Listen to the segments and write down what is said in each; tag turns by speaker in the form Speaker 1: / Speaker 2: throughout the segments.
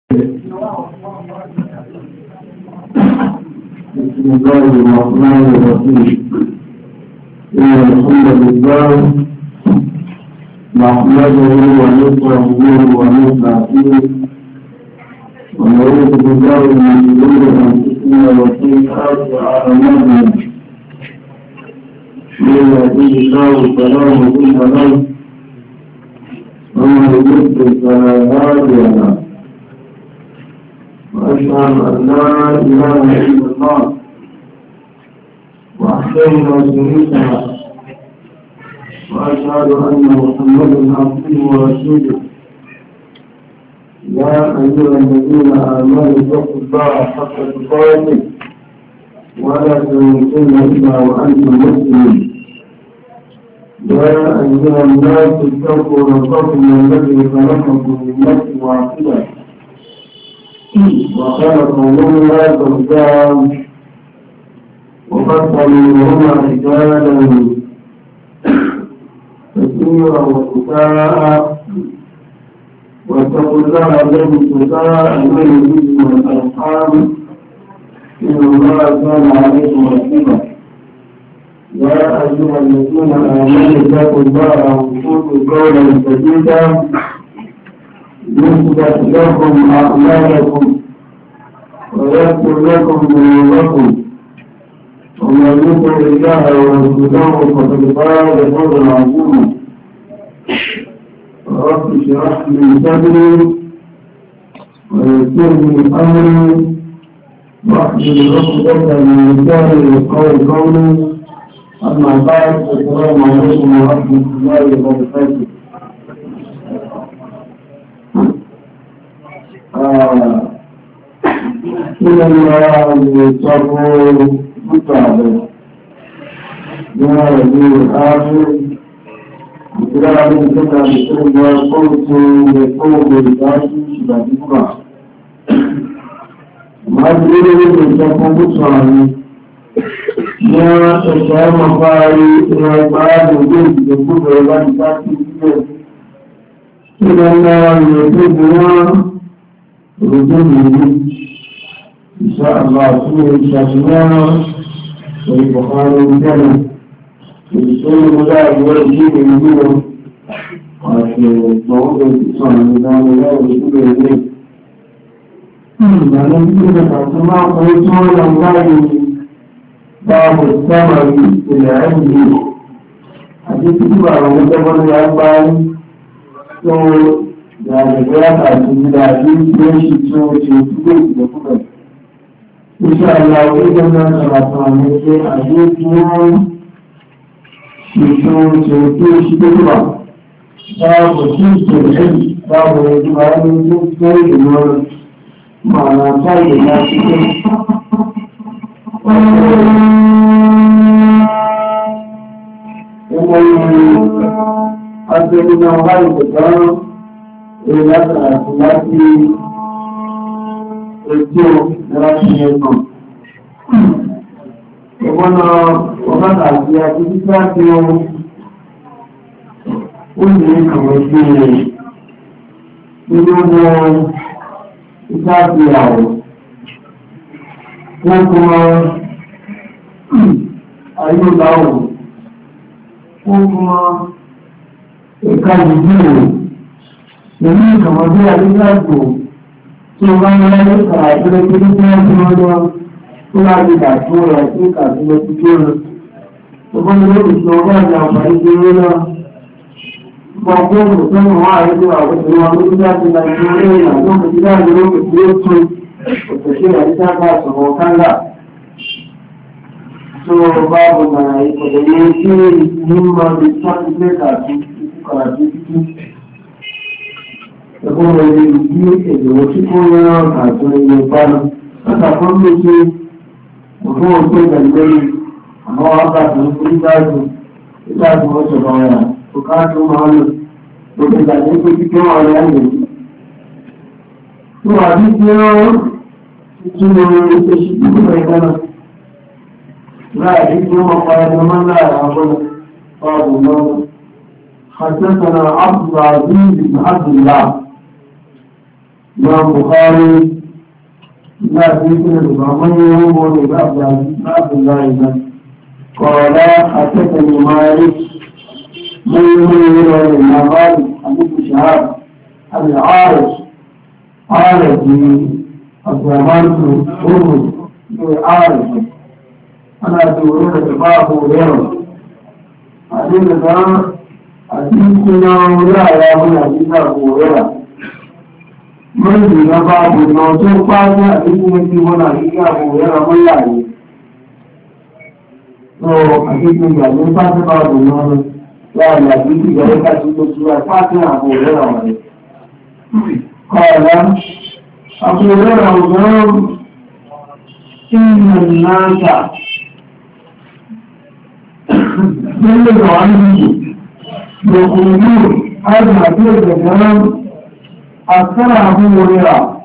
Speaker 1: بسم الله الرحمن الرحيم. إن الحمد لله نحمده ونستعينه ونستغفره ونعوذ بالله من شرور أنفسنا وسيئات أعمالنا. من يهده الله فلا مضل له ومن يضلل فلا هادي له. وأشهد أن لا إله إلا الله وحده لا شريك له وأشهد أن محمدا عبده ورسوله. يا أيها الذين آمنوا اتقوا الله حق تقاته ولا تموتن إلا وأنتم مسلمون. يا أيها الناس اتقوا ربكم الذي خلقكم من نفس واحدة وخلق منها زوجها وبث منهما رجالا كثيرا ونساء واتقوا الله الذي تساءلون به والأرحام إن الله كان عليكم رقيبا. يا أيها الذين آمنوا اتقوا الله وقولوا قولا سديدا يصلح لكم أعمالكم ويغفر لكم ذنوبكم ومن يطع الله ورسوله فقد فاز فوزا عظيما. رب اشرح لي صدري ويسر لي أمري واحلل عقدة من لساني يفقهوا قولي. أما بعد السلام عليكم ورحمة الله وبركاته. إلى الله يصبر متعبا يا ربي الآخر إكرام لك بسرعة قلت يقوم بالذاتي شبابيكا ما تريد من يصبر متعبا يا أشياء مفاري إلى بعض وجود يقوم بالذاتي إلى الله يصبر رجل إن شاء الله سورة الشاشمية والبخاري الجنة والسورة المدار والجيب المدينة وفي موضوع الإسلام المدار والجيب المدينة لأن الجنة تعتمع قيتون الله باب الثمر في العلم حديث كبار ومتبر الأربعين da ya kasu da dukiyar shi cewa ce tuɗe da kuɗa. Insha Allah idan na karatu a nake a dukiyar shi cewa ce tuɗe shi da kuɗa. Babu shi ke da ɗari, babu ya ji bayan dukiyar da yawon ma'ana ta yi da shi ke. Yanayi asali na wani da tsaron láti ẹjọ́ láti ẹ̀nà. Ọgbọ́nà ọ̀gádà àti àjíjíjá tí ó ní àwọn ẹgbẹ́ rẹ̀ nínú wọn ìsáàbí àwọ̀. Wọ́n kúmọ ayélujáwò, wọ́n kúmọ ẹ̀ka ìdíwò. Èyí ìkàmọ̀dé àrígbàgbò tí ó bá ń láyé kàràtúrẹ́ tí ó jẹ́ ọdún tó láti dàtú rẹ̀ sí ìkàtúrẹ́ tí ó rẹ̀. Ọgbọ́n ilé ìṣẹ́ ọgbà ìjà àpàrí tí ó náà gbogbo òṣèlú wọ́n àrígbò àwọn ìṣẹ́lú wọn lórí láti láti orí ìrìnàjò òkèjì láti lókè tí ó tún òṣèṣẹ́ àríjágbà sọ̀rọ̀ kánlá. Tó bá bọ̀nà ìpọ̀lẹ̀ ní tí ìmọ̀ ẹgbọ́n rẹ̀ ní èdèwò tí kó rán àjọ ilẹ̀ ìpánu látàkọ́ ló ṣe òfin òṣèlú ìgbẹ̀lẹ́yìn àwọn àbàtà onígbàjò ìgbàjò ọ̀ṣọ̀rọ̀ ọ̀rà tó káàkiri máa lò lókè ìgbàjò pé kíkẹ́ wọn rẹ̀ ayẹ̀ yìí. Tó wà ní tí ó túnmọ̀ oṣù ìgbìmọ̀ ìdáná láì tí ó mọ̀ pàdé máa láàrín àwọn ọ̀rọ̀ lọ́wọ́. حدثنا عبد العزيز بن عبد الله إمام بخاري لا ذكر الإمام يوم عبد الله قال حدثني مالك من يروي المغارب عن ابن شهاب عن العارج عارج عبد الرحمن بن هرمز عارج أنا أقول باب غيره حديث كنا ولا يا من حديث أبو هريرة من دين باب النوتو قال حديث من حديث أبو هريرة من لا تو حديث من يعني باب النوتو لا حديث جريء كتير فاتن أبو هريرة قال أبو هريرة إن الناس يجب عنه يقولون هذا حديث الكلام أكثر أبو هريرة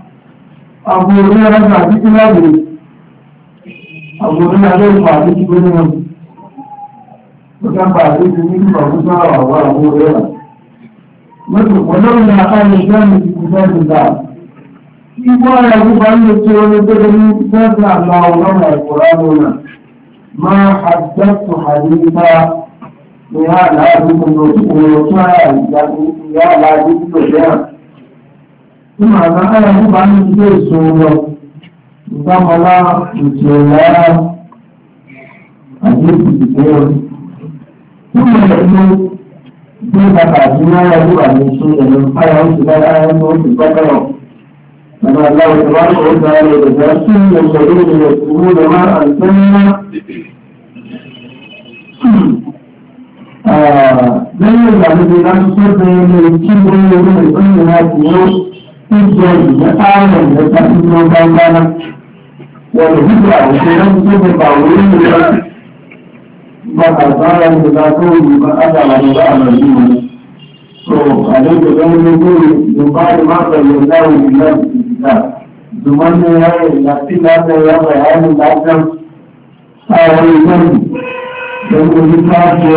Speaker 1: حديث الأبي أبو هريرة ليس حديث بنهم وكان حديث من أبو هريرة ولولا أن كان في كتاب الله يقول يجب أن يكون كتاب الله ولولا القرآن ما حدثت حديثا يا لا يمكن يا لا يمكن ثم أنا أجب عن السورة ثم لا يتولى حديث كثير ثم يقول كيف تعزينا يجب عن السورة من حيث لا يمكن البقرة كما الله تبارك وتعالى يتجسم والذين يكتبون ما أنزلنا لن يجعل بلاد صدر يمكن من البينات يوم الجاي يتعلم يتعلم بيننا والهجرة وكلام صدر طاولين وقال بذاته بأدى وضع مجيئا عليك بين يقول يقال ما بيناه بالله زمان है लगती बात है या बयान लाजम आयोजन जब विकास जो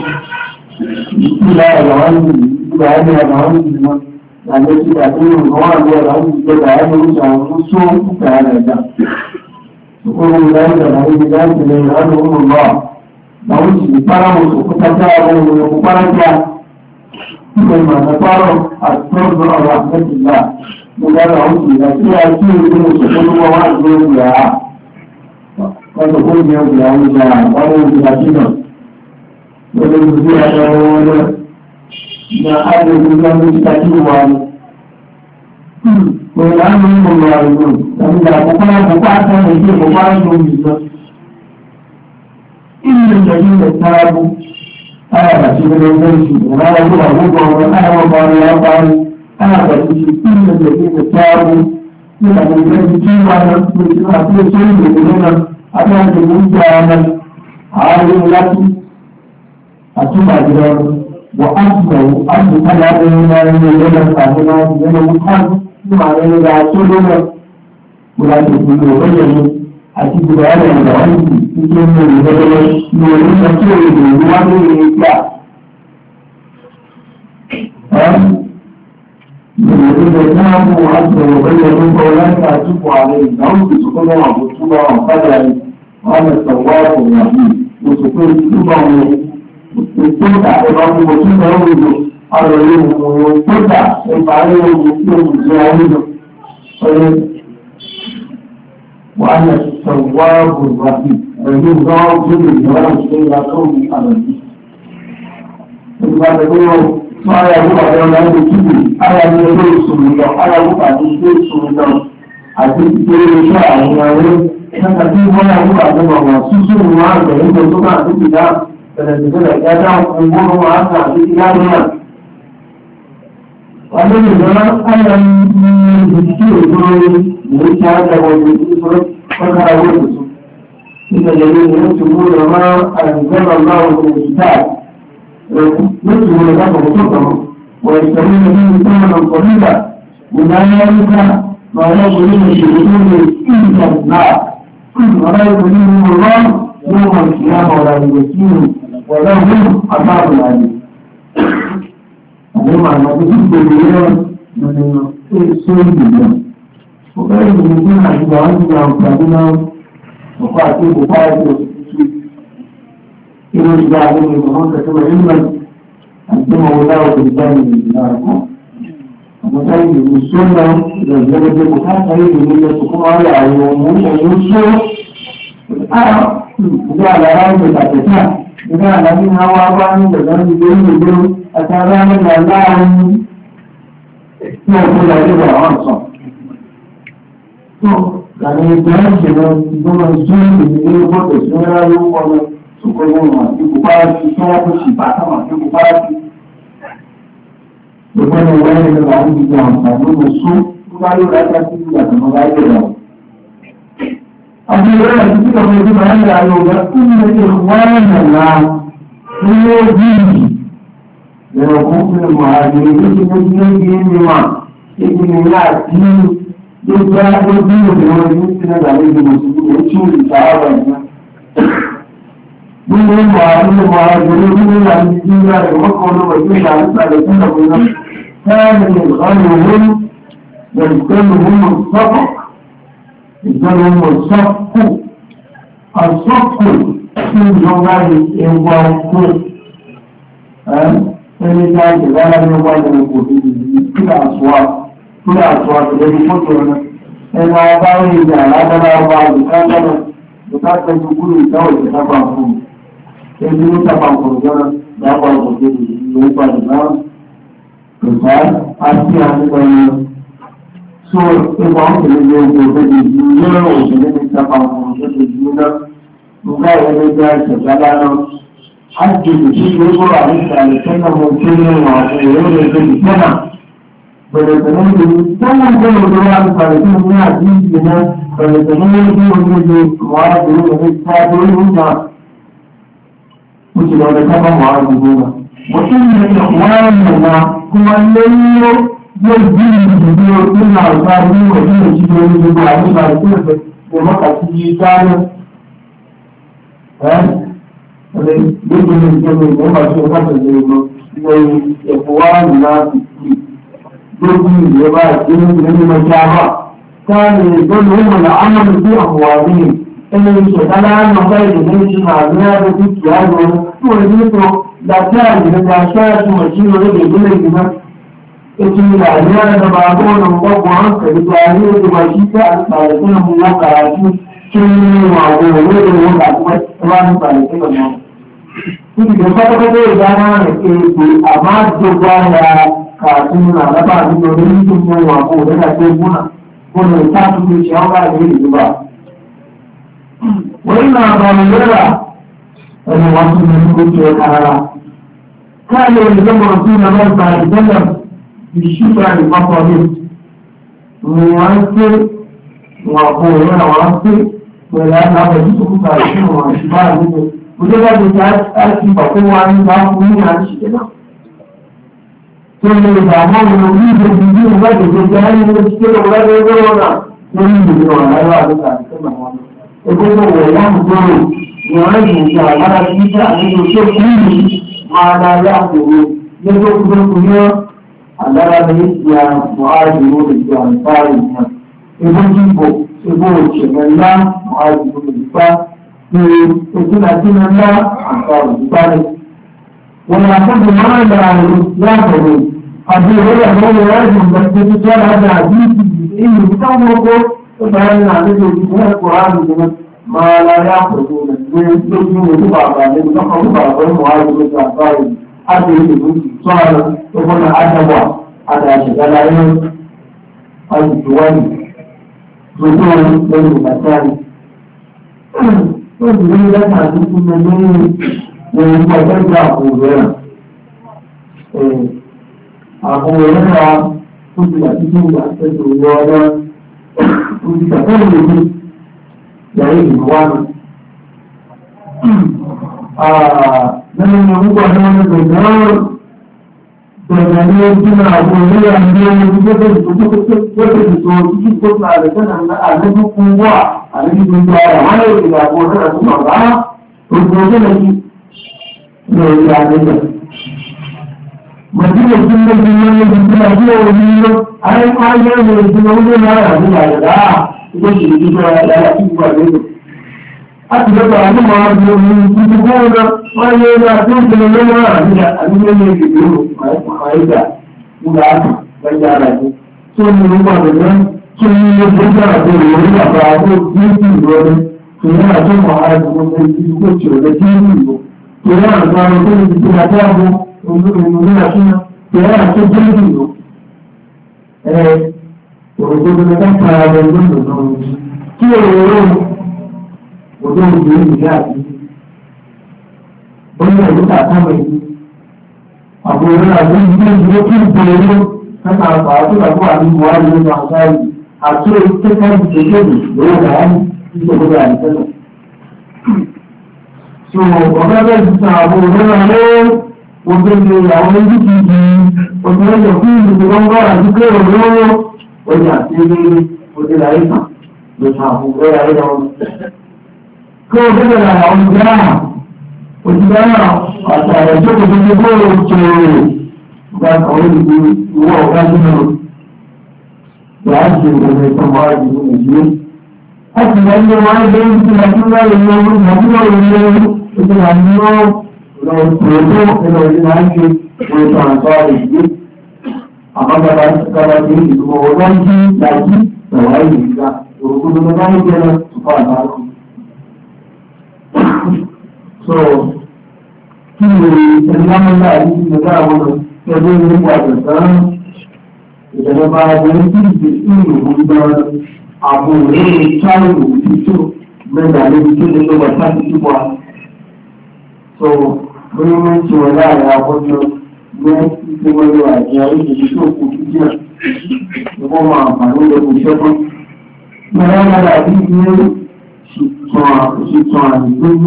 Speaker 1: इला रहन बयान रहन लाने की बातें होना जो रहन जो बयान हो चाहूँ सो बयान रहता तो कोई बयान रहने की बात नहीं रहन हो Allah बहुत विचारा हो तो पता है वो ऊपर क्या कोई माना पारो अस्तर और रहमतुल्लाह Mugara hauki da shi ya ce yi ne su kuma wa zuwa ya wanda kuma ya ga wani da wani da shi ne wanda su ya da wani da adadin da mu ta ci wa ne ko da mun mun ya yi dan da kuma ku ta ta ne ke ku ba su mu da in da yin da tabu ana da shi da wani shi na da ku ba ku ana ba ya ba ana da shi inda da ke tabu yana da wani cewa na su suna so sai da nuna a kan da mun ga nan halin lafi a tuba gidan wa asma'u an ta da yana yana samu na yana mutan kuma ne da so dole kula da su ne bayyana a cikin da yana da wani cikin ne da ne da ke da ruwa ne ya إذا كانوا عز وجل فأولئك أتوب عليهم نعود بسكنهم وبسكنهم وقدرهم وأنا التواب الرحيم وسكن سكنهم وتدع إمامهم وسكنهم على اليوم وتدع إفعالهم وسكنهم زيادهم وأنا التواب الرحيم الذي ضاع كل الجواب إلى قوم أبدا Máa yà wúpà lọ láti kíbi, ara ní ẹgbẹ́ ìṣòro lọ, ara wúpà ní ilé ìṣòro lọ, àti ìpele iṣẹ́ àwọn ọ̀rẹ́, nígbà tí wọ́n yà wúpà lọ wọ̀n súnsún ní wọ́n àgbẹ̀ nígbà tó bá àti ìdá, bẹ̀rẹ̀ ìdájá ọgbọ́n wọn àti àti ìdá náà. Wọ́n lè lọ́nà ayọ̀ ní ìdíkí òjòrò ìwé tí a jẹ́wọ́ ní ìṣòro ọ̀gá owó tuntun. Ìgbẹ̀lẹ̀ ní ìwé tí mú lọ máa àìjẹ́rọ̀ náà يجب لك وصفه ويستمر به ثمنا قليلا ولا ذلك ما يظلم الشيطان إلا النار ولا يظلمه الله يوم القيامة ولا يزكيهم ولا هم عذاب عليم. هذا معنى تجد بالله من sórí ìgbìmọ̀. Mo fẹ́ ìgbìmọ̀ tí àjùbọ̀ wọn ti gbà pàdé náà ọ̀pọ̀ àti ìbùkún àti òṣìṣẹ́. Irú ìgbà àwọn ìgbìmọ̀ kẹsàn-án nígbà àti ìmọ̀wòlá òṣìṣẹ́ ìgbìmọ̀ àkọ́. Àwọn táyì ìgbìmọ̀ sọ́nà ìgbàgbọ́dọ̀ kò káàkiri ìgbìmọ̀ ilẹ̀ tó kọ́ wáyé àwọn ọmọ só. Ìgbà àlàrá ń gbèsè àtẹ̀tà. Ìgbà àlàbí náà wá bá ní ìgbàgbọ́ ìgbìmọ̀ àtàrà mẹ́ta láàrin tí wọ́n tó lọ́jọ́ ìwà àwọn ọ̀sán. Tó lànà ìgbà ìṣẹ̀lẹ̀ ìgbọ́nà ìṣẹ́lẹ̀ ìgbìmọ̀ gbọ́dọ̀ sí ńlá ló wọ́n lọ sókè wọn àti kòpárá sí tí wọ́n tó sì bá táwọn àti kòpárá sí. Ìgbọ́nà ìwà ìṣẹ̀lẹ̀ àwọn ìgbìmọ̀ àǹfààní ló sún tó bá yóò rájá sí ìyàtọ̀ bá yẹ̀ lọ. Àti ìwé àti tí ọmọ ìdí máa ń yà lọ bá kí ni ìwọ́n nàlá ní ó bí يكون المهاجرين يجب بما يجب يأتي يجب يجب عليه المسلمين يشوف الصحابة من المهاجرين من الذين يوقعون ويجب على سنة كان يدخلهم يدخلهم الصفق يدخلهم الصفق الصفق في جمال الوقت ẹni tí a jẹ lára ní ọgbà ìjọba kò fi kílà àṣùwà tẹ̀lé ní fọ́tò ọ̀nà ẹni ọba orí ìjà alágbára ọba àgbẹ̀kágbọ́nà bùkátà gbogbo ìdáwọ̀ ìjọba fún ẹni ní tàbà kọ̀ọ̀jọ́nà dábà òkè ìlú ìpàdé náà pẹ̀lá àti àníkọ̀ ẹni so ẹgbà ń tẹ̀lé ní ọgbà òkè ìlú yẹ́rọ òṣèlú ní tàbà kọ̀ọ̀jọ́nà ìlú náà nígbà ẹgbẹ́ ìṣẹ̀dá lára حج يقول عليه كأنه كلمة وعليه كلمة فلتنين كما كان الجواب فلتنين من عزيزنا فلتنين من معاذرون الإسفادون مثل هذا كما معاذرون وإن إخواننا هو الذي يجب الجدير كل عزارين وإن الجدير يجب عليه فلتنين بمقع سيجيكان lójú ní ìjọba ìjọba tí ó bá tẹ̀lé lọ ilẹ̀ ẹ̀fọ́ wá nìlá ìpì lójú ìjọba àti ní mọ̀jáwà káàrí ìjọba ìmọ̀ na ámàlù sí àwọ̀wàrí ẹni ìṣẹ̀dá láàrín ọgbà ìdílé ti máa ní ààrẹ tí kì á lọ tí wọ́n ní sọ láti àìyíká ṣáàtì mọ̀sí lórí ìdílé ìgbìmọ̀ ètò ìlà ní ààrẹ bá bọ́ọ̀lù ọgbọ̀n pẹ̀lú ààrẹ ètò mọ̀sí ká àtàrẹ tó nà mú wọn kàrà sí kí ní àwọn òwe ìwọ̀n àti wá nípa ìpínlẹ̀ náà. Níbi pátápátá ìdáná rẹ̀ kéèké àmá jọgbọ́ ara kàtún àlábà nínú orílẹ̀-èdè tó wà fún òdẹ́dà tó múnà fún ìtàkùn ìṣẹ́ ọgbà ìlú ìjọba. Wọ́n ní àbàmì lọ́rà ẹni wọ́n tún ní kó jẹ́ kára. Káàlẹ̀ ìjọba tí wọ́n lọ gba ìjọba ìṣúgbà ìpapọ̀ mi. Wọ́n ń pé wọ́n kò rẹ̀ wọ́n pé pẹ̀lú àgbàbọ̀ tí kò kúta ìṣúná wọn ṣùgbọ́n àdúgbò. Udah kita harus berkuat dalam dunia ini. Jadi zaman ini jadi juga jadi mesti orang orang ini orang ada kan. Itu orang dulu yang kita ada kita ini ini ada yang dulu itu punya ada yang muajirun yang paling itu sebenarnya muajirun itu يكون أدينا الله أنصار الجبال ونعتقد معنا على الإسلام قد يقول أنه لازم بس تجعل هذا عزيز إنه بتعمله فبعدين نعمله في القرآن ما لا يأخذون يجب وضبع بعدين نقع وضبع بعدين معاذ الأنصار حتى يجب صار يقول أدبا على شغال عليهم الجوال رجوع بين المكان ó sì ní lẹ́tà tó kún lọ lórí ohun pẹ̀lú àkóòrò rẹ̀. Àkóòrò rẹ̀ wa ó ti àti tó wà tẹ́tò wọ ọ̀rọ̀ ó ti tẹ̀kọ́ ìlú yàrá ìlú wa nù. Lẹ́nu ní orúkọ ní wọ́n ti gbẹ̀gbẹ̀ bẹ̀rẹ̀ ní ojú náà àkóòrò rẹ̀ ní ohun tó tẹ̀sí tó títí tó fà rẹ̀ sẹ́nà àlejò fún wà. Àlejò gbogbo ara wọn lè rí àpò rẹ̀ fún ọ̀gá ojú ọjọ́ lẹ́yìn ní orí àlejò. Mọ̀tílẹ̀ tí ó lè fi lọ́wọ́ ibi tí a bí òun ní lọ ai kwayar da su na wuce na rabu na da da ita shi da ita ya lalace ba da yau a ti da ba mu ma da mu su ko da kwayar da su da ne na rabu da abin da ne ke yi mai da mu da aka ga da ne so ne ba da nan sun yi da da da wani da ba ko yi ne to yana cin wahala da wani ko ce da tini ko to yana da wani da ta ko nuna shi to yana cin tini ko òdodo ní káfíńtà rẹ̀ lónìí lọ́wọ́ kí èrò òdo òdo ìyá àti bóyá ìlú kàkàwé àbúrò àti ìdílé kí n bèrè ló káfíńtà àpá àti ìgbàgbọ́ àti buhari ló máa sáré àti ìkéka ìkékèké lórí àárín ìṣòro àìsẹ́lẹ̀. so ọ̀gá bẹ́ẹ̀ ti sàn àbúrò lọ́wọ́ òdo ìlú àwọn ojú ti di òdo ìlú fún ìlú lọ́wọ́ àti kéèrò lọ́wọ́ ọjà tí ó dé láyé kan ló sàn àbúrò láyé lọ́wọ́. kí o bẹ̀rẹ̀ lára àwọn ìgbà òṣìṣẹ́ náà àtàrà tó kò tó ti gbóòrò tòrò gba àwọn ìlú ìwọ ọ̀gá nínú láti ìgbẹ̀rẹ̀ ìtọ́mọ́ àjùmọ̀ ìdílé. a sì máa ń lé wọn lé ní ti nàìjíríà lè lọ orí nàìjíríà lè lọ orí ètò àmúlò lọ tòótọ́ nínú ìdí náà ń ṣe orí tàǹtà ìdílé. àmọ́ gbàgbà tí ìdìbò ọ̀dọ́ ń jí láti ẹ̀wà ìgbà òkúta tó bá ń jẹ́ lọ tùpá àbáàkù. so kí ni ìṣẹ̀lẹ́mọ́lá yìí ti gbà wọn ẹgbẹ́ nípa ìgbàsán ìjọba abẹ́rẹ́ tí ìgbésí ìlú gbọ́ àwọn òṣèré cháìlú títò mẹ́ta lórí tó lè lọ́wọ́ sáàtì túbọ̀. so bóyá wọ́n ti wọ̀ láàrin àkọ́jọ ní ìgbéwọlé àti oríṣiríṣi tó kù títí à ìwọ́n máa àǹfààní lẹ́kùn ṣẹ́kọ́. mẹ́rin lára bí ilé ṣìtàn àdìgbòmí.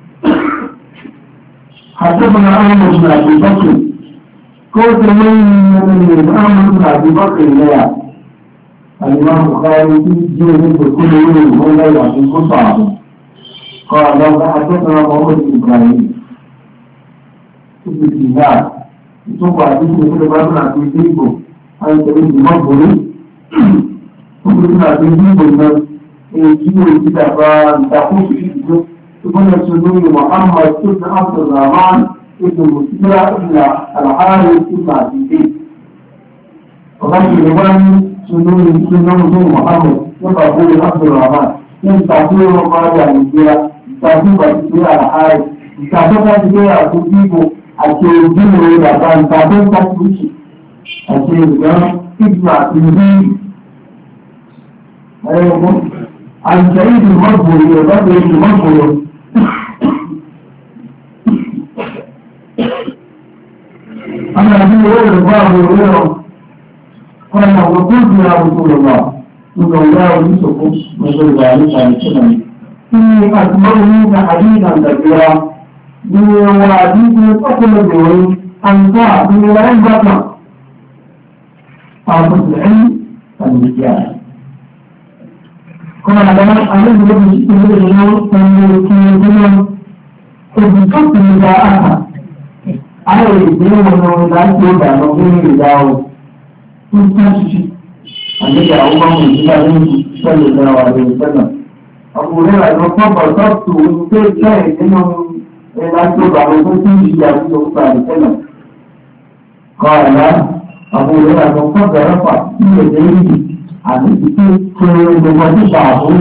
Speaker 1: حسبنا أحمد بن أبي بكر قلت من أحمد بن أبي بكر لا الإمام البخاري في جيد كل يوم هو لا يعطيك صعب قال لو حدثنا محمد بن إبراهيم ابن دينار يتوقع باسم كل باب بن أبي بكر أي تريد مقبول ابن أبي بكر يجيب الكتاب تقول في ابن سنون محمد ابن عبد الرحمن ابن مسيرة ابن الحارث ابن عزيزين وغير الإمام سنون محمد ابن عبد الرحمن من تأثير وقال عن مسيرة تأثير مسيرة الحارث تأثير مسيرة أتوبيبو أتوبيب إلى كان تأثير تأثير أتوبيب ابن عزيزين عن سعيد المقبول وبدر المقبول أنا أبي هريرة رضي الله عنه قال وقلت يا رسول الله إن الله يوسف وغير ذلك عن السنن إني أكبر منك حديثا كثيرا من وعديك تقل الدوري أن تعطي لا ينبغى أعطت العلم فالمكياج قال لنا عليه الذي يقول اليوم أن الكتب نزاعها على الدين والنوزات يوضع مظلم الدعوة تنتشي الذي أعوضه من كتابه صلى الله عليه وسلم أقول لها المصطفى صبت وكيف شاهد إنه لا يوضع مظلم الدعوة صلى الله عليه وسلم قال أقول لها المصطفى رفع في يديه àti ìpín gbogbo nípa àbúrú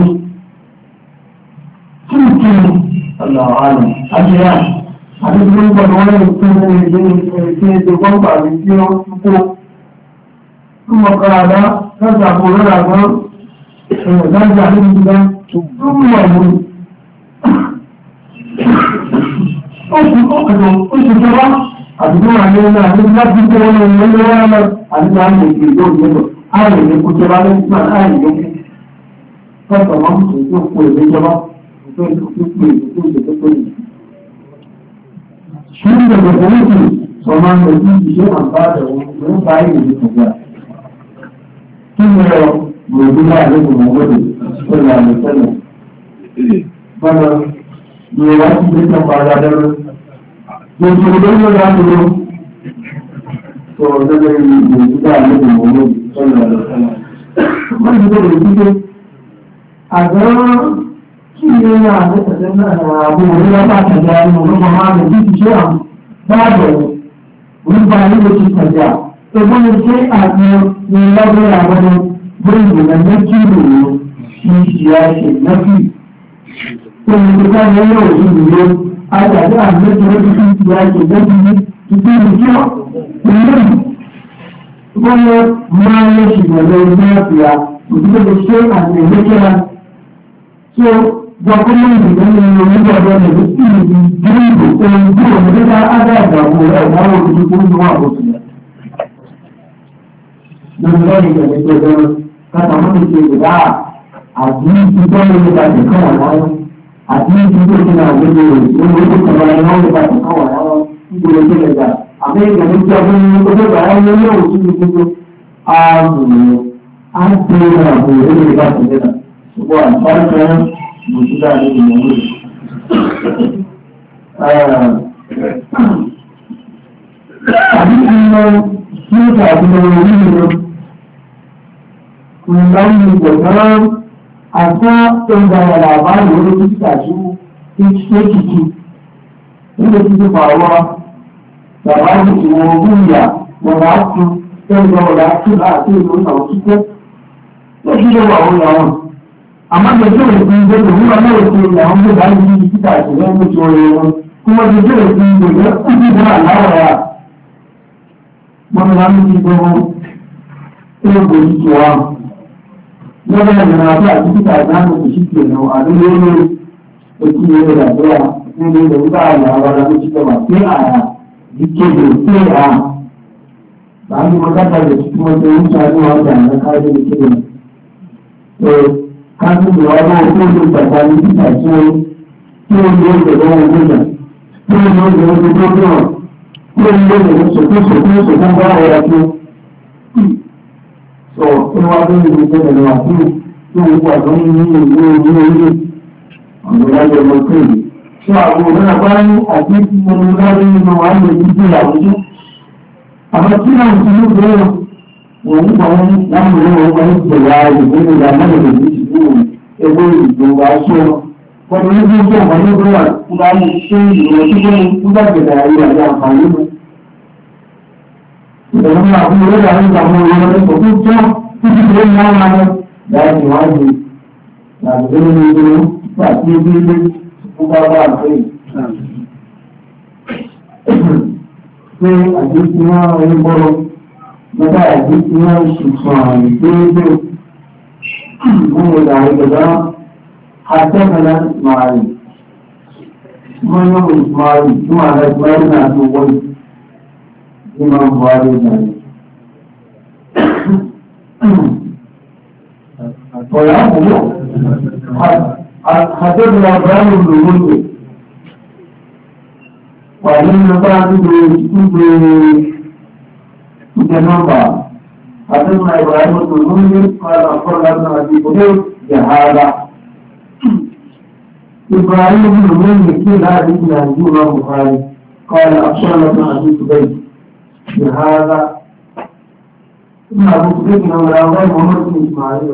Speaker 1: kí n kí ọ̀nà àrùn àjíyà àti tí ó gbọ́dọ̀ wọ́n lè tún ní ilé ìṣẹ́ ìgbọ́n pàdé tí ó kó tí mọ̀ káradá láti àbúrú àgbọ́n èèyàn láti àríwíjá tó mọ̀ mú oṣù jọba àti tó wà ní ẹ̀nà àti láti tó wọ́n lè lọ́wọ́ àti láti èdè ìjọ́ ààrẹ ní kó jẹba lẹ́yìn náà ààrẹ ló kú tọ́tọ̀ máa ń tó tó kó èdè jọba tó èdè tó kó èdè tó èdè tó kó èdè. ṣùgbọ́n ìgbàgbọ́ oríṣi sọ máa ń lọ sí iṣẹ́ àǹfààní wọn ló ń bá èdè tó gbà. kí ni ọ gbòòdì náà ló kò mọ̀ wọ́dọ̀ sọ́nà àmì sẹ́nà. bọ́lá ni ìwà ti gbé sọ́kọ̀ adájọ́ gbogbo ìgbésẹ̀ láti lọ sọ̀rọ̀ gẹ́gẹ́ bí gbòòdì náà ló kò mọ̀ wọ́dọ̀. wọ́n ti bẹ̀rẹ̀ ìdíje àgbọ̀n kí ni àwọn ẹ̀sẹ̀ náà àwọn onílọ́pàá àtàjà ẹni olóko máa ń bí ìṣe àwọn báàbẹ̀ nípa nílò ti tàjà ẹgbọ́n ní ṣé àti ní lọ́gbẹ́ àwọn bóyìí náà méjì lòó ní ìṣìyà ṣe lọ́kì tó ní kíkà ní ẹ̀yọ́ òṣù ìlú àtàjà àmẹ́jọ lórí ìṣìyà ṣe lọ́kì ní ìdí ìjọ ìlú wọ́n yẹ máa ń lè ṣùgbọ́n lórí ní àfíà òṣìṣẹ́ lè ṣe àti ìlékẹ́ra tó gọ́ọ̀mẹ́ntì lẹ́nu onígbàgbọ́ ẹ̀rọ sí ìlú gírígì ohun tí òun ní ká ágbàgbà wò rẹ̀ láwọn òṣìṣẹ́ tó ń wà òṣù rẹ̀. lórí lẹ́yìn ìgbẹ̀lẹ́ tó dẹ́rọ kátàmọ́ ti ṣe ìdá àti ìgbẹ́ lórí ìbàdàn kan wà láwọn àti ìgbẹ́ tó náà gbé lórí ìgbẹ́ tó kàn wà láwọn ìbàdàn kan wà láwọn ìgbẹ́ tó lè gbà àbẹ́ ìgbẹ̀lẹ́ tí a fún ní gbogbo ìgbà wọn ní òṣù ní gbogbo ààbò àti ààbò lórí ìbàdàn náà ṣùgbọ́n àǹfààní Musudah ada di mulut. Tadi kita sudah melihat kembali dalam asa tengah lawan oleh kita itu itu itu bahwa dalam dunia waktu tengah waktu itu tahu kita tidak bahwa amma da zai yi da ruwa na wato da hannu da yi kita ce ne mu tsoro kuma da zai yi da kudi da Allah ya mun ga mu ji ko ko yi cewa ne da na ta kita da mu shi ke nan a dole ne da ki ne da ya ne da ba ya ba da mu ci gaba sai a dike da sai a ba ni magana da kuma da mutane wanda na kai da ke to kasu da wani hukumin tsakanin itace tí ó lé ìgbẹ̀rẹ̀ ohun gbẹ̀gbẹ̀ tí ó lé ìgbẹ̀rẹ̀ ohun gbẹ̀gbẹ̀ tí ó lé ìgbẹ̀rẹ̀ sòkúnsòkún bá ọ̀rọ̀ tó sọ níwájú ìlú ìgbẹ̀rẹ̀ wà tí ó wù àjọ ní ìlú orílẹ̀ ọ̀dọ̀ lájọ lọ pé tí àwọn òmìnira bá ní àti ìpinnu lórí nínú àwọn ìdíje àwùjọ àwọn tí wọ́n ti ní bẹ́ẹ̀ wọ́n ń pa wọn láwọn ìlú wọn ní ìjọba ìgbẹ̀rẹ̀ ìlànà ìgbẹ̀rẹ̀ ẹgbẹ́ ìgbòho aṣọ wọn ní bí ó wà ní ìgbòho àkúrá ní ṣé ìrọ̀ tí wọ́n ń gbàgbẹ̀dẹ̀ ayé àti àǹfààní mú. ìbẹ̀rẹ̀ ní àwọn olóògbé àwọn ìgbà àwọn olóògbé tó tó tó títí tó ń wá wọn láti wájú láti lórí ìgbòho àti ìgbòho tó bá wà lóyè. pé àdéhùn wọn ń bọ̀rọ̀ nígbà àdéhùn wọn ṣùgbọ́n àrùn déédéé من العبادة حدثنا إسماعيل من يوم إسماعيل ثم على إسماعيل نعتوه إمام بخاري ذلك ويقول حدثنا إبراهيم بن منذر وإن نطعت بجنوبا حدثنا إبراهيم بن المنذر قال أخبرنا ابن أبي بكر جهالة إبراهيم بن المنذر كيف هذه الهجوم البخاري قال أخبرنا ابن أبي بكر جهالة ابن أبي بكر من أولاد محمد بن إسماعيل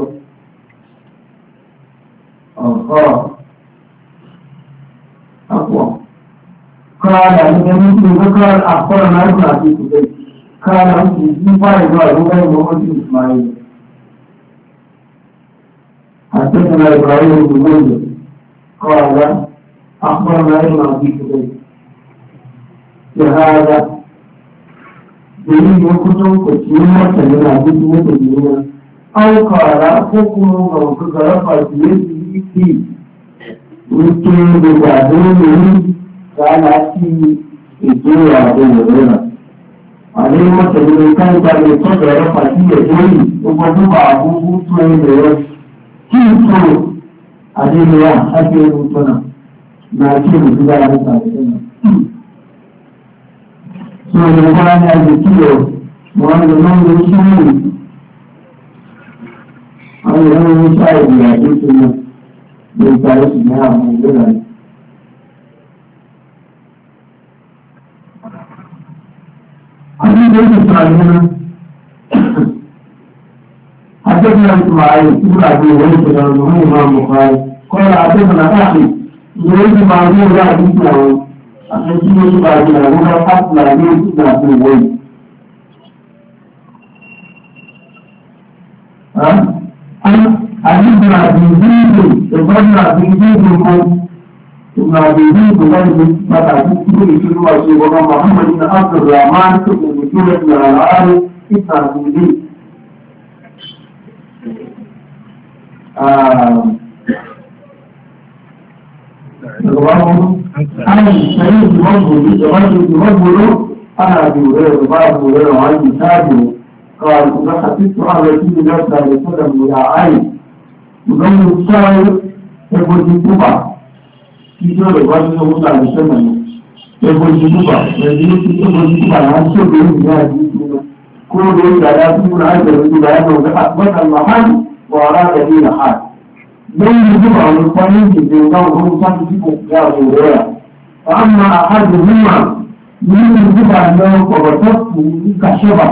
Speaker 1: أقوى قال النبي ذكر أخبرنا ابن أبي بكر كان في فائدة غير محمد إسماعيل حدثنا إبراهيم بن منذر قال أخبرنا ابن أبي بكر بهذا دليل كتب كثيرة من أبي بكر أو قال حكم وكذا فيه وكان بجانبه كان في الدنيا غيره عليه مثل كان يقدر رفع فيه جوي وضع أبوه طويل كيف عليه يا حكي المتنى ما كيف تبع رفع سوى الإنسان يجب وأن المنظر الشمالي أن يكون مشاهد يعيش من تاريخ النهار من ذلك abin da yake faruwa حدثنا إسماعيل ابن أبي وليد الإمام البخاري قال حدثنا أخي يريد معلوم لا حديث له أخي بعد له حتى لا يريد ابن أبي وليد علي بن أبي زيد ابن أبي زيد ابن أبي زيد ولد متى تكتب في الوصي محمد بن عبد الرحمن بن بكير بن العارف ابن أبي زيد أنا سعيد بمجهول أنا أبي هريرة أبو هريرة وعندي تاجر قال إذا حدثت عن رسول الله صلى الله عليه وسلم يا علي يقول الشاعر يقول الجبع في دور الرجل صلى الله عليه وسلم يقول الجبع يقول الجبع عن شبه من هذه كل ذلك لا تكون عند الرجل لأنه أثبت المحل وأراد به الحال بين الجبع والقانون في الجواب صاحب يا أبو هريرة فأما أحدهما من الجبع أنه وبسطته كشبع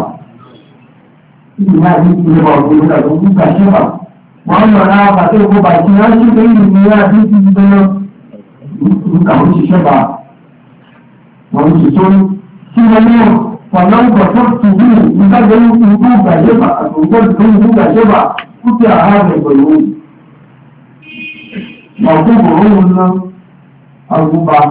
Speaker 1: هذه الجبع وبسطته كشبع وأما الآخر تلقوا بعدها شبعين من هذه الجبع وكهوش شبع وكهوش سن سنة فلو بسطته بقدر وجود شبع وجود شبع قطع هذا البيوت موقوف عمرنا الربع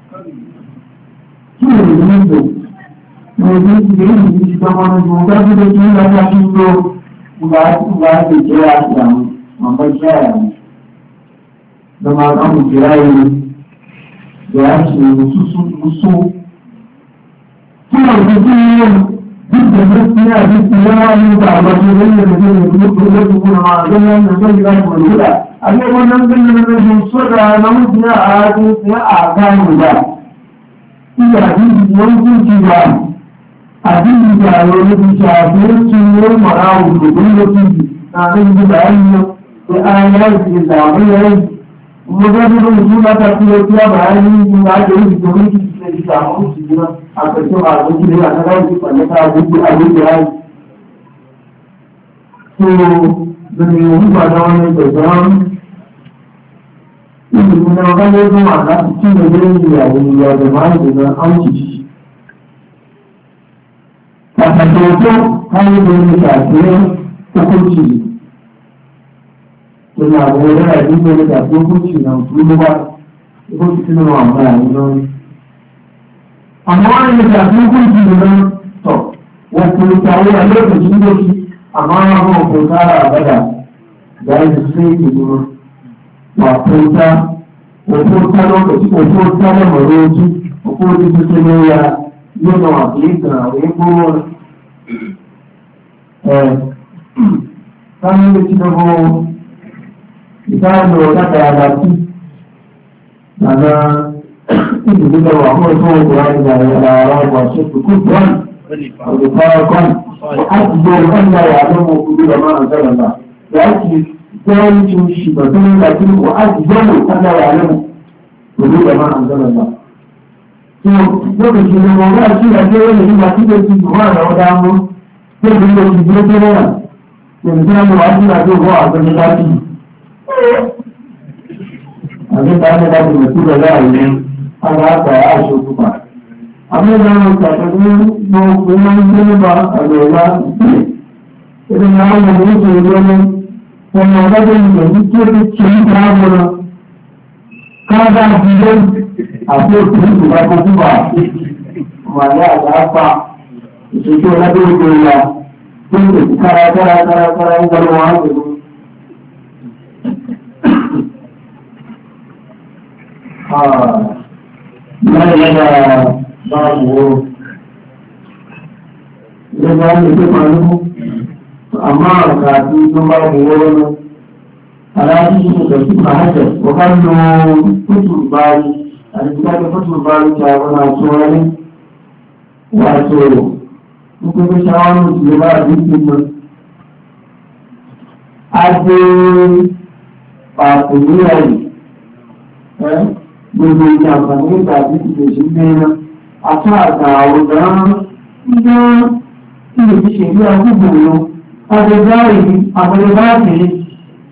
Speaker 1: كيف يجب ويجب بإذن الشيطان الموجود الذي لا يحصل ولا يجرى ومبشر لما قام الجراي يأتي نصوص ثم الجزية جدا مسنا بالسلام وبعض الذين يكون مع جنة من الجنة والهدى أيضا ننزل من الصدى نمتنا آتنا أعقامنا إذا أدين يوم جوان أدين جاوين جاوين سنور مراو بقول نعم بأن الآيات الإسلامية مجرد رسولة تقوية بعين من عجل الجميع الإسلامي سجنا أكثر عدد لها نغير فلتا عدد أبي جهاز بنيوم بدون الجزام من الغالب على كل ذي يا جماعة إذا أنتج فحسيتم هذه المشاكل تكون Jadi ada orang yang boleh dapat kunci yang berubah, itu kita nak apa ni? Amal yang dapat kunci itu, so, waktu kita ada kunci itu, amal itu perkara ada. Dari segi itu, waktu kita merujuk, waktu itu sebenarnya dia nak kita, itu, kami kita misalnya kita ada di mana ini kita wahai orang yang masuk kuburan, berfaham, asal anda yang mau kuburan mana sahaja. Jadi jangan cuci betul lagi, asal anda yang mau kuburan mana sahaja. So, kalau kita mau lagi ini masih di luar orang mu, jadi kita cuci betul. Jadi kita mau lagi buat apa lagi? Ada tanya tadi mesti berlari, ada apa asal tu pak. Apa yang kita ini mau memang apa adalah itu nama ini sebenarnya pemuda yang itu cinta mana. Kadang dia apa itu berapa tu pak. Mana ada apa itu lagi dia. Itu cara berwajib itu. Mana baru, jangan itu malu. Amal kaki nombor baru. Ada itu kita bahasa. Bukan putus baru. Ada kita putus baru cawan asuran. Wajar. Mungkin cawan juga di sini. Ada patulian. Gbogbo ìjàmbá nígbà tí kìí ṣe gbéra, àtọ́ àgbà àwòrán nígbà tí lè fi ṣe bí agbègbè lọ, Adesari, Adesari,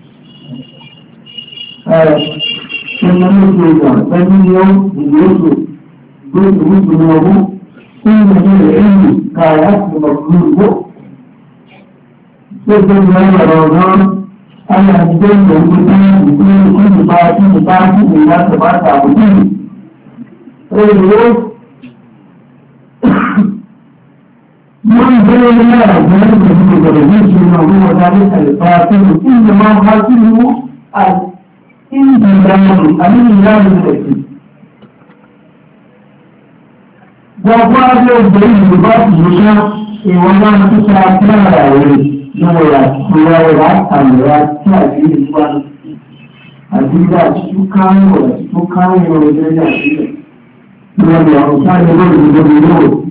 Speaker 1: Senator, Benio, Good, in Kaya, Guru. So, the I have been the party, the party, non deve venire di televisione uno da essere partito quindi ma partito a individuare guardare dei dibattiti e vogliamo tutta la strada dove la allora di attività su campo non le deve noi abbiamo usare loro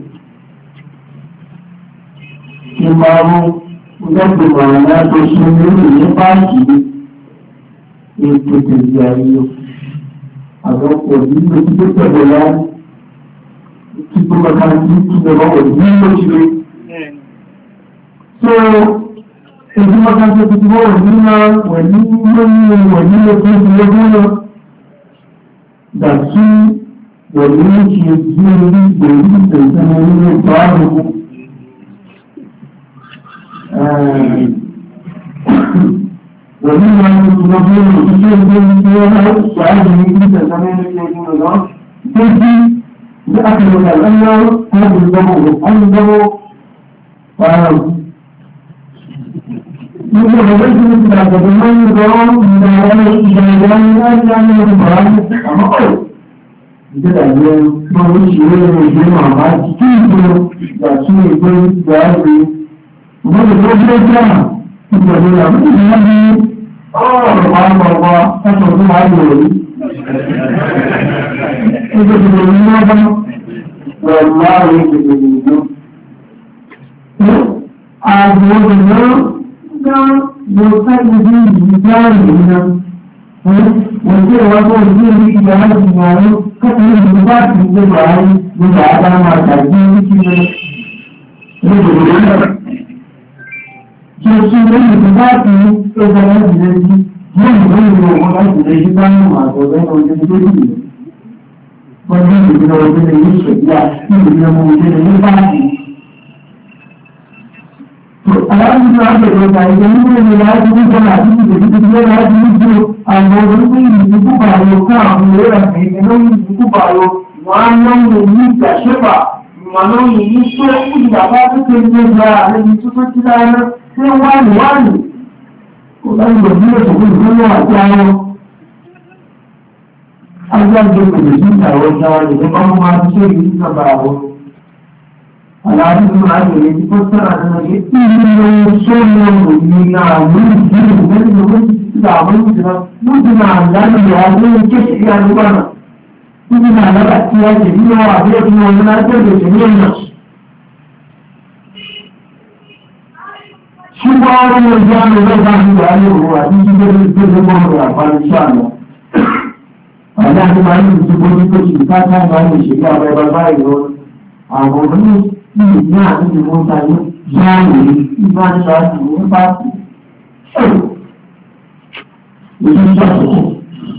Speaker 1: Imamo usato guardato sulle parti e potenziario dopo il tutto volare tutto la tutto dopo so e prima tanto di nuovo quello da qui voglio che Bueno, yo creo que Yo soy muy debate, es la verdad, yo no voy a hablar de gitano, más o menos de teoría. Cuando yo quiero tener eso, ya, yo quiero tener debate. Ahora mismo hace cosa, y yo no voy a hablar de un debate, que yo hablar de un algo muy ocupado, que no ocupado, no limita, sepa, no limita, y la base que yo ya, le dicho que sai wani kudan da biyu su kuma a jawo an zarge ku da shi taron jawo da ban ma su ce yi ka ba wo alhaji su ma ne ne fassara da na yi ilimin sono ne na mun ji ne da mun da mun da mun da da ya ne ke shi ya ruwa na mun da da ya ce ni wa da ni wa na da da ni na shi ba wani mai jami zai ba shi da hannun ruwa shi shi zai zama da amfani sha ne a da kuma yin su gudu ko shi ta ta ba ne shi ya bai ba ba yi wani a gobe ne shi ya a cikin mota ne jami ba ni ba su ne ba su ne shi sha su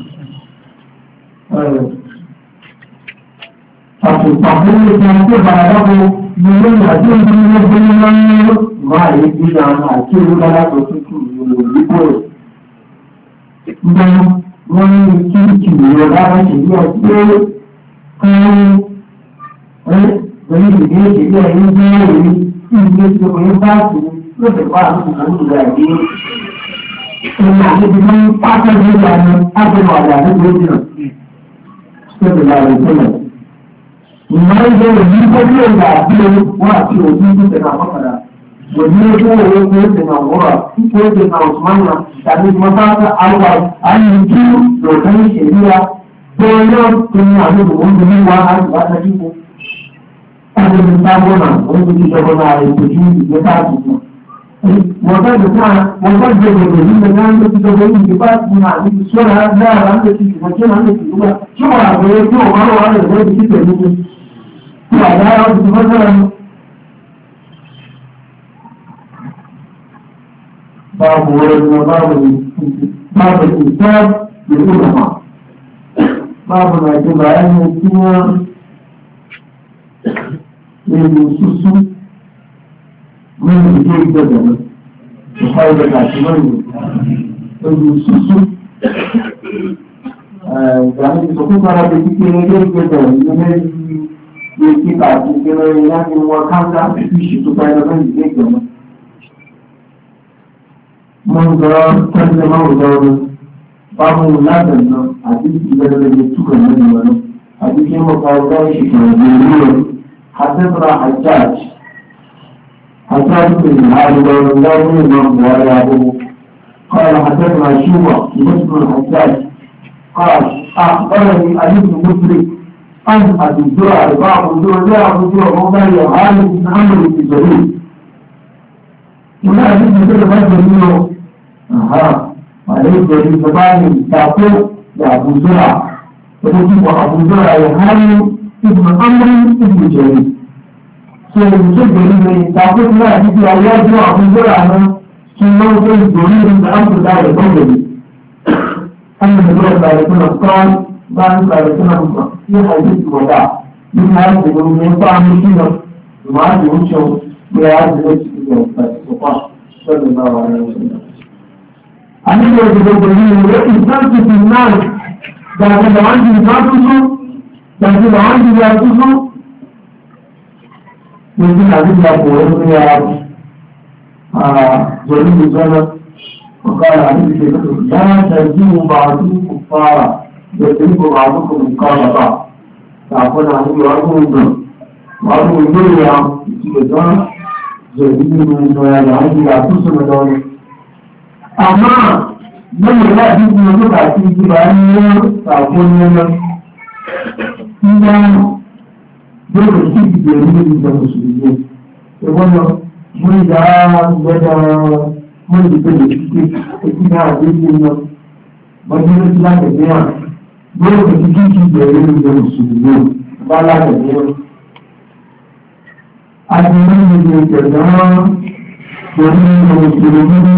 Speaker 1: a su tafi ne ta ce ba ya ko ne ne a cikin ne máa yí bí àwọn àti olúdára tó tútù ìròyìnbó rẹ̀. Wọ́n ní kí ìkìlọ̀ lára ṣe bí ọ̀pẹ́ fún orílẹ̀-èdè ìṣẹ̀lẹ̀ ẹ̀yìn bí ẹ̀rí tí ilé tí ó yẹ bá sí lóṣè bá àwọn ìṣòro àìdí. Ẹ̀yìn àti ní pátá ní ìlànà ágbẹ̀mọ̀ àdá àti ìgbésìnà tó ti lára ìṣẹ̀lẹ̀. Ìmọ̀ ìṣẹ̀lẹ̀ ní pẹ́lú ẹ̀dà àti wọ́n àti òbí tó tẹ̀lé àkọ́kọ̀dá. Wajen ko wani ko yake na wura ko yake na Usmania tare da mafaka alwa an yi kiyo dokan shari'a ko yau kun yi abu da wanda ne wa an ba ta jiko an da ta gona wanda ke da gona ya kuji ya ta jiko wanda da ta wanda da da nan da ta gona ki ba ki na ni so na da ran da ki ko ke nan da ki ba ki ba ga ya ko ma wa da da ki ke ni ya da ya da ba babu wurin babu kitab da ulama babu na ji bayanin kuma yin susu mun ke da da su fara da kashi mai yin susu da ne su kuma da kike ne da ne ne ki ka ki ne ya ni wa kan da shi su kai da nan ne gaba mun ga tarjuma wajen babu ladan nan a cikin da da tuka nan wannan a cikin makawa shi ke حدثنا حجاج بن عبد الله بن أبو قال حدثنا شوبة بن الحجاج قال أخبرني علي بن مسلم أن أبي زرع بعض الزرع أبو زرع مولى عالم بن عمرو بن جرير هنا أبي زرع رجل منه عليه جرير فباني تعقوب لأبو زرع فنجيب أبو زرع عالم ابن عمرو ابن جرير سيجد من تعقوب الله في أيام أبو زرع ثم يقول جرير بن عمرو دار البغلي أن النبي صلى الله عليه وسلم قال بعد ذلك في حديث الوداع من هذا من ينفع مسلما وما يوشوا بهذا الوجه صلى الله عليه وسلم. أن الذي يقول الإنسان في النار لكن لو عندي ذاته لكن لو عندي ذاته يمكن أن يكون يا جريم الجنة وقال عليه لا تجيب بعضكم كفارا يضرب بعضكم رقاب بعض تعقل عليه وعظم الدنيا كذا جريم من ويجعل لا تصل دونه أما من لا يجب أن يكون في بيان تعقل لنا إذا دور الشيء جريم من المسلمين يقول من جاء mun da ke cikin hadisin nan wajen da ta biya dole ka cikin da yayin da musulmi ba la da biya addinin da ke da domin da musulmi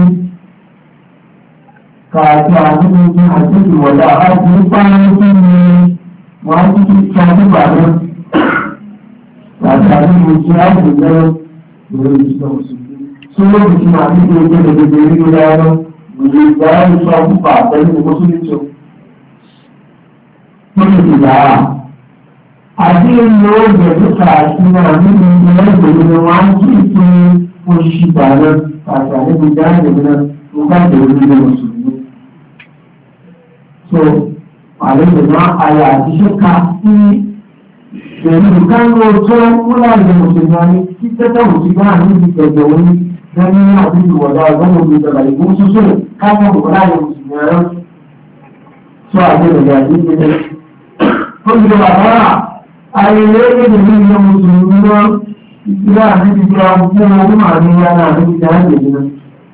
Speaker 1: ka ta hadisin hadisin wanda a cikin kwanan ne ma cikin shafi ba ne ba ta hadisin da ya yi da musulmi sun lokaci na abin da yake da gajeri guda yana guji bayan su abubuwa a ɗari da musulunci wanda ke da a cikin yawon da duka suna nuna yanar da yana wani sun kunshi tare a tare da jana da yana tuka da wani da musulmi so a da na a yaji shakka da yi kan roto kula da musulmani ita ta musulmani da wani ganin ya fi wada zama da bai musu so kafin kula da musulmai so a ce da yaji ne kun da ba a yi lege da yin na musulmi na ya nufi ya kuma kuma ne yana nufi da hanyar gina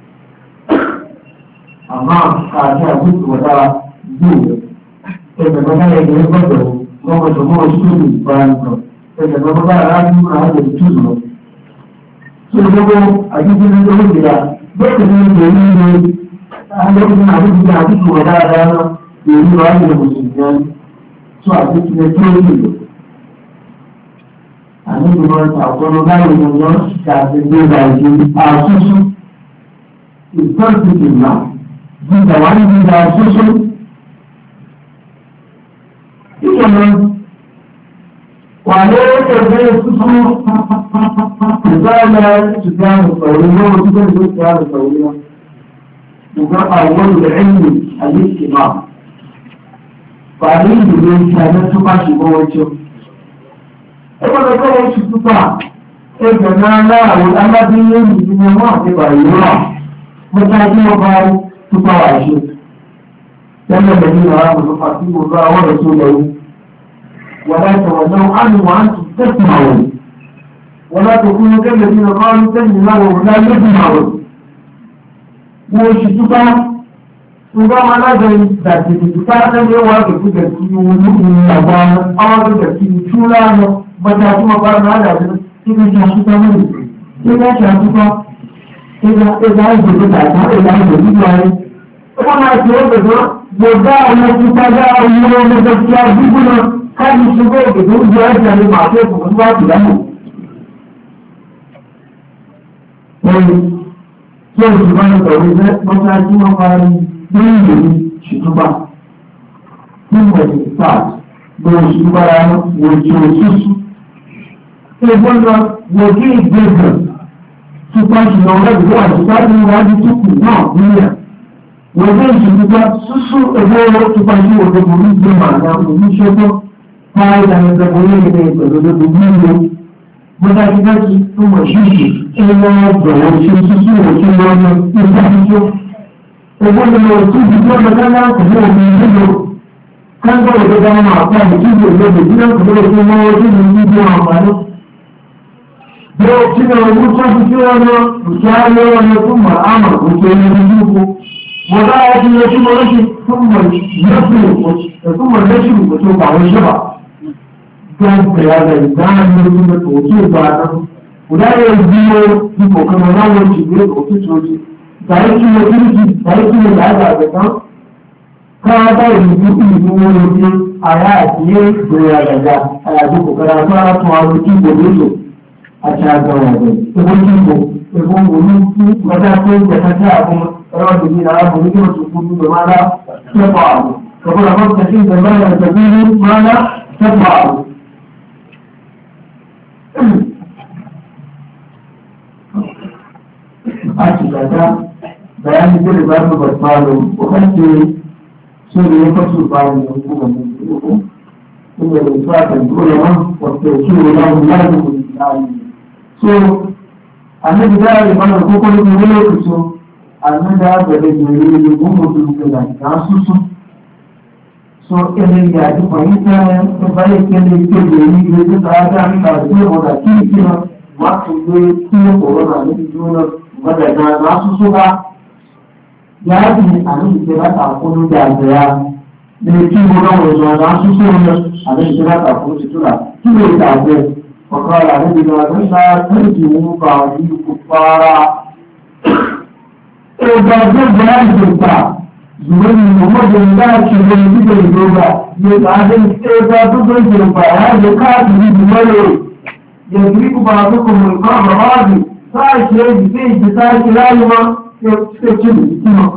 Speaker 1: amma a ce a fi wada zuwa da magana ya yi gwada kuma da kuma su ne bayan kan da magana ya fi kuma hanyar tuzo so dogo a cikin dogon gida lokacin da yi ne a lokacin abin da a cikin wada a rana da yi wa da musulmi so a cikin da toki a nan da wani takwaro gani da wani kafin da ya ce a susu isar cikin na ji da wani da susu ita nan wane yake zai susu misali su gane sauri ne wasu zai zai gane sauri na muka awon da ilmi a yake ba ba ne da zai shanar tuba shi ko wancan ebe da kawai shi tuba ebe na la'awun alabin yin jiki ne ma a ba yi yawa mataki ma bayan tuba wa shi yadda da ni na wani tuba su ko za a wani so da yi wadata wannan an wa an tuta wani ولا تكونوا كالذين قالوا سيدنا ولا يسمعون وشتوكا tuba mana da tuka ta ne wa da kuka ci wani ya ba awa da ci tura no ba ta kuma ba na da shi ne shi ta mun shi ne shi tuka ìgbà ìgbòho tàbí ìgbà ìgbòho rẹ̀. Wọ́n máa ṣe é gbẹ̀gbọ́n gbogbo àwọn ìtajà ọmọ ọmọdé tí a dúgbò náà káàdì ṣùgbọ́n ìgbèdó ń jẹ́ ẹ̀jẹ̀ ní màá fẹ́ fún wá sí lẹ́nu. Ẹni tí ó sì máa ń sọ̀rọ̀ ìfẹ́ mọ́tà tí wọ́n máa ń ní ìlú ṣùtúbà. Tí wọ́n ti sáà lórí ṣùtúbà wọ́n ti òṣùṣù. Ẹgbọ́n náà wọ́n kí ìgbésẹ̀ tupa ṣùgbọ́n lẹ́gbẹ̀ẹ́ wà sí káàdì ìwádìí tó kù náà nílẹ̀. Wọ́n dé ìṣèjọba súsú ẹgbẹ́ owó tupa sí òdòdó ní ìgbé màdá oníṣẹ́gbọ́ máa ń dàgbà ẹgbẹ́ orílẹ̀-èdè ìpẹ̀lódó nílò. Mo dájú dájú tó mọ̀ ṣíṣe ẹgbẹ́ ọgbọ̀n ṣe súsú òṣù lọ́nà nígbà tíjọ́. Ẹgbẹ́ ìlú òtún ìdíjọ́ lọ́dá pẹ̀lú omi nílò. Káńgbọ́ òdòdó àwọn àpá ìdíjọ́ ìlọ́dẹ̀ tí wọ́n kò lè fi mọ́ ojú ní ìdíjọ́ àǹfààní. Bí ó kí ni owó tó fi tí wọ́n lọ, ìṣáájú wọn lọ fún màámà òkè ní ìlú. Mo bá ẹni lọ sí mọ́lẹ́sì fún mọ̀ lẹ́sìn ìgbòtò àwọn ìṣẹ́bà. Gbọ́nbẹ̀ ààrẹ ìdáhà ní orí mẹ́tò òkú ìgbà náà. Kò dáyé ìdí o ipò kan náà wọ́n ti gbé òtútù ojú. Tàí kí mo kí ní tàí kí mo dáyé àgbẹ̀ tán. Káwá bá ìlú ìlú wọn ló dé àyà àti ìgbèrè àgbàgbà àyàjò kò kára tó ara tún àwọn tí kò lóṣò àti àgbàwọ̀ ọ̀gbẹ̀. Ewu tí kò ewu òní tí ọjà tó ń gbẹ̀ká sí àfọmọ. Kalau begini dalam begitu cukup mana cepat. Kalau dapat kasih gambar yang begini mana cepat. Asyik kata bayan itu lebar berpalu. Bukan sudah persubahan yang bukan itu. Ini lebar ulama waktu ulama mulai. So, anda juga mana bukan itu so. Almada da da jere da mutum da ga su so irin da ji fahimta da bai kene ke da yi da ta ga ka da da ki na ma su ne ki ko da ne juna wanda ga su ba ya ji an yi da ta ko da ya ne ki ko da wanda ga su ne a da da ta ko ci tura ki ne ta ko ko ka da da da ta ji mu ba yi ku fara Ọba gbogbo àìsèta ìwé ni ọmọdé láti lè nígbà ìjọba ní àádé ọba gbogbo ìjọba àádé káàkiri ìdúmọ́lẹ̀ yẹ̀kìrí kúpa àkókò mọ̀ nǹkan àbáwádì láìsí èjì tí ìjì táìsí láyé wọn ṣe kí lè sí wọn.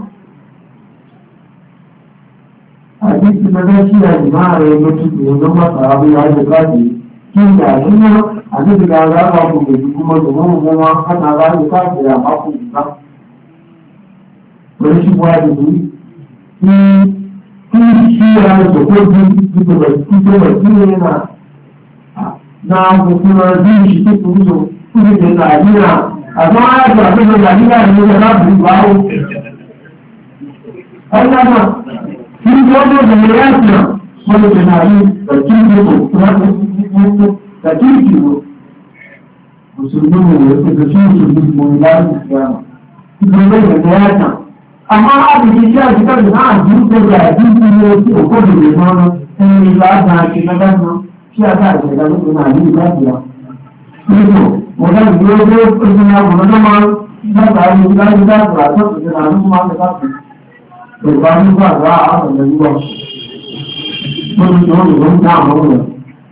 Speaker 1: Àti ti bẹ̀rẹ̀ sí àjùmá rẹ̀ ló ti gbìyànjú lọ́gbà tàbí àìsè káàkiri kí ìgbà nínú àti ìgbà ara wà kò lè dúkú mọ́tò mọ́ wọn kátàrà àìsè káàkiri àpapọ̀ ìgbà. Oríṣiríṣi àdìgbò tí ṣí ara ìṣòkó di ìtòwẹ̀ tí ó yẹ náà gbogbo ọ̀rọ̀ bí ìṣẹ́ tó ń sọ fún ìṣẹ́ nàìjíríà àmọ́ àjọ àtọ́jọ nàìjíríà ní ọjọ́ láti ìgbà ó. Ọjọ́ náà tí ó tó bẹ̀rẹ̀ láti náà wọ́n lè bẹ̀rẹ̀ àrí ẹ̀kí ìgbòho tó láti ìgbòho ẹ̀kí ìgbòho. Òṣèlú ìwé ẹgbẹ̀ tí ó ṣe ìgbòho láti ìgbà ìgbòho ìgbòho ẹ̀kọ́ Amma abin da ya ji kan na ajin da ya ji ne ko ko da ne ma sai ya ga ki na dan shi ya ga da na ni ba ya ko mo da yo yo ko na mo na ma da ba ni da ni da ba to da na ma da ba to ba ni ba ra a da ni ba mo ni yo ni da mo ne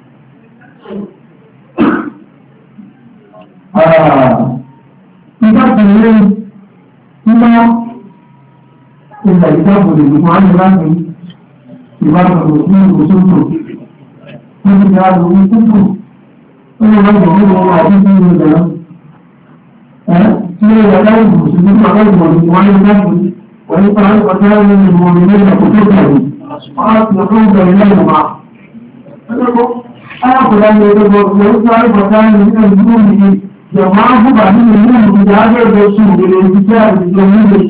Speaker 1: ita ne ina Ìgbà ìjábò lè gbogbo ayé láti ìbátan òfin òṣòṣò. Wọ́n ti dá lórí púpù. Ó lè wọ́n gbogbo ọmọ àti ìlú ìdáná. Tí ó yẹ láì bùsùn ní ọjọ́ ìgbọ̀n ní wọ́n ní láti wọ́n ní pàá ọjọ́ ìrìn ìmọ̀ ní ilé ìgbà tó tẹ̀lé. Wọ́n á ti ọjọ́ ìgbọ̀n ní ẹ̀rọ máa. Alákòólá ni ọjọ́ ìgbọ̀n ní ọjọ́ ìgbọ̀n ní ilé ìgbà ní ìjọba àbúgbà nínú ìlú ìjà àgbẹ̀gbẹ̀ sùn ìrìn ìjẹ́ àdìjọ nílé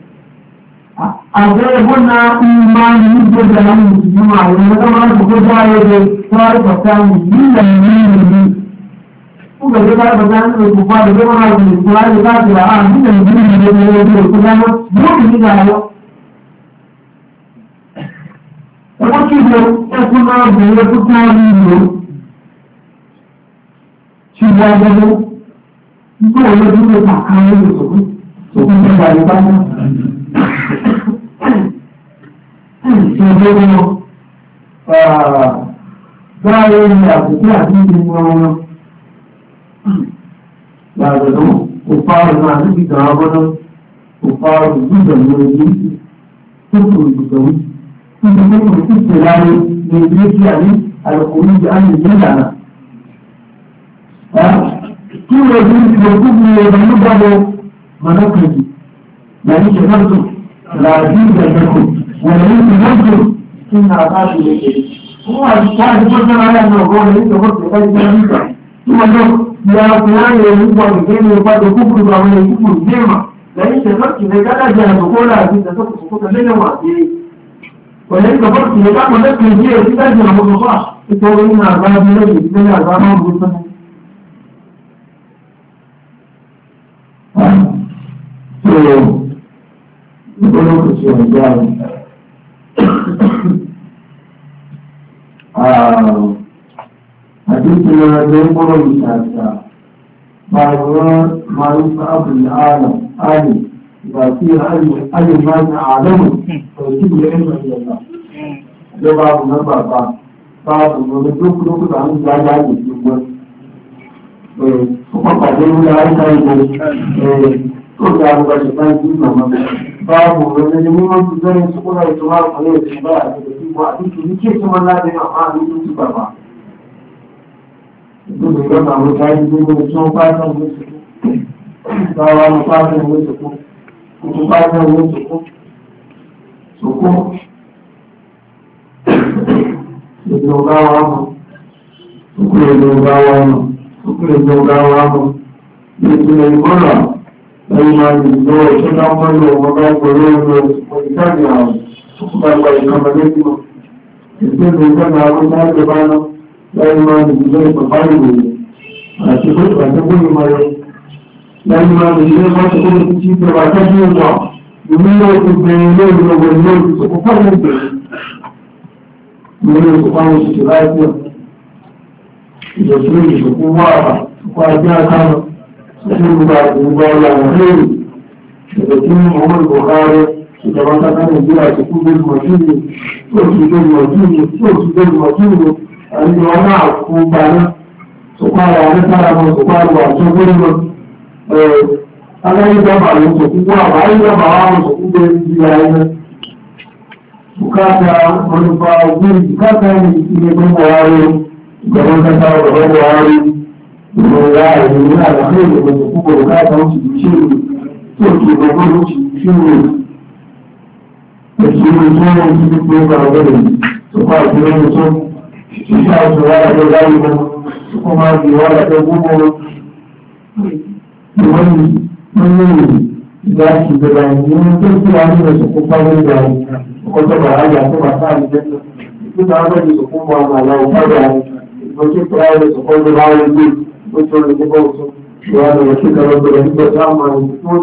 Speaker 1: Abubuwan imani da da nan juma ne da ma ku da ya da sai ba ta mu ni ku ga da ba da ne ku ba da ma ne ku da da da a ni da ne ku da mu ni da yo ko ki do ku na da ku ta ni yo shi ya da ko ne ku ta kan ni so òkú tó bá rí pátá. Ìṣòro báyé ní àkókò àti ìgbìmọ̀ wọn yàtọ̀ kò fárọ̀ náà níbi ìgbà ọgbọ́dọ̀ kò fárọ̀ ìgbìmọ̀ lórí tó kò ìgbìmọ̀ níbi tó kò sí ìṣẹ̀láyé ní ilé tí a ní àlùkòrí àmì ìyànà. Kí ló dé ìgbòkú ní ọdún ló gbọ́dọ̀ mọ̀lọ́kànjì láyé ṣẹ̀fọ́tò láàbí ìgbàgbọ́ wọ̀n ní ìgbàgbọ́ kí ní àbáṣe lè wọ́n àti káàdì tó tẹ́lá ayé àwọn ọ̀gọ́ rẹ̀ nítorí ọ̀pọ̀ ìgbà ìgbà nígbà tí wọ́n lọ bí a kò láyé nígbà ìgbé ní ọgbà tó kúkúrú àwọn ìkúkú ìgbéèmà lẹ́yìn ṣẹ̀fọ́tì lè gádájẹ́ àtòkó láàbí ìtẹ̀sọ́kùsùkúta lẹ́yìn wà sí pẹ̀lẹ́ ìgbàgbọ́tì lè kápọ̀ lẹ́kùn ìdí èyí dájẹ́ àwọn ọmọ nítorí ní àgbáyé lẹ́yìn ìgbẹ́lẹ̀ àgbá máa ń gbé sọ́nà. Ìgbọ́lọ́kùsù ọ̀gá rẹ̀ حديث الذي قرأ الشاشة معروف أبو العالم آلي إذا فيه أي الناس أعلم فيجب العلم إلى الله ده باب نبع باب ونبدوك نقول عن الجاجات الجمهور فقط بعدين لا يكاين كل عام بشكل جمهور باب ونجمع تزين سكونا يتوار عليه الشباب وعديك لكي سمنا بنا عام يتوار Ìgbésẹ̀ ìgbọ́nà àwọn ìgbà ìgbésẹ̀ tí wọ́n bá tán ní ìsìnkú. Báwa ní pàtàkì ní ìsìnkú. Ìgbésẹ̀ pàtàkì ní ìsìnkú. Sòkó. Èdè ọ̀gá wa mọ̀. Sòkó èdè ọ̀gá wa mọ̀. Sòkó èdè ọ̀gá wa mọ̀. Ìgbésẹ̀ ìgbọ́nà lẹ́yìn máa ń lọ ìṣẹ́lá mọ́lò ọmọdé pẹ̀lú ọ̀rọ̀ ìjáde àwọn sòkó bá gba ìkànnì mọ̀. Ìgbésẹ̀ ìgbọ́nà àwọn ìjáde bá náà. lẹ́yìn máa ní ìjọ ìpàpáyé rẹ̀ àti pé ìpàtẹ́kùn ìmọ̀ rẹ̀ lẹ́yìn máa ní ìjọ ìpàtẹ́kùn tí ó bá tẹ́jú ìjọ ìmúlò ìgbẹ̀rẹ̀ lórí ọgbẹ̀ ilé ìsòkò fọ́nà ìgbẹ̀rẹ̀ ìmúlò ìsòkòpáwọn òṣìṣẹ́ láìpẹ́ ìjọsílẹ̀ ìsòkò wà ọkọ̀ ajé àkàrà sí ìgbà ìgbà ọlọ́run lórí ìjọ tí ọmọ ìbọ̀kárẹ ìjọba sáká nàìjíríà ti kú lórí mọ̀júùlù tó ti lórí mọ̀júùlù àti wọn náà kú gbaná sọpáàrà àrísára wọn sọpáàrà àti ọgbọ́nìmọ̀ aláìjọba àwọn sọkú wọ́n àwọn aláìjọba àwọn sọkú bẹ ní ayé bùkátà ọlùfà ọgbọ́n bùkátà ilé gbogbo ààrẹ ìjọba kẹta ọgbọ̀gbọ̀ ààrẹ ìrọ̀lá ìrìn àlàfẹ́ ìjọba sọkú bùkátà ó sì ti ṣe ìlú tó kì í gbogbo ó sì ti ṣe ìlú ẹ̀sìn ìlú tó wọ́n ti fi pé ó gbà ọgbẹ̀rẹ̀ sọpáàrà ìrìn tó Ìṣẹ́ òṣèrè àjọ láyé wọn, ó máa di wọ́n lájọ gbogbo ìwọ́n ní ìgbà ìjọba ìwọ̀n tó tí a ní ẹ̀sùn kó pàdé ìgbà ọkọ̀ tó bàá yà tó bàá sáà ní jẹ́sọ̀. Ìgbà àwọn ẹ̀sùn kó mọ àwọn àwọn ọ̀pọ̀dà ìgbà tí ó ráyẹ̀ ẹ̀sùn kó lè ráyẹ̀ gbé ó tó lè gbogbo ọ̀tún ìwà lọ́wọ́ sí kẹrọ bẹ̀rẹ̀ nígbà tí a máa ń tó.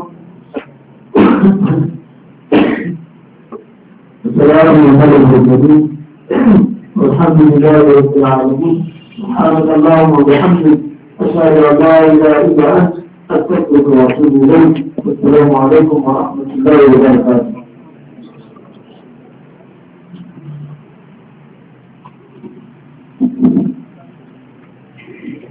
Speaker 1: Ìṣẹ̀lẹ̀ والحمد لله رب العالمين سبحانك اللهم وبحمدك أشهد أن لا إله إلا أنت أستغفرك وأتوب إليك والسلام عليكم ورحمة الله وبركاته. Thank you.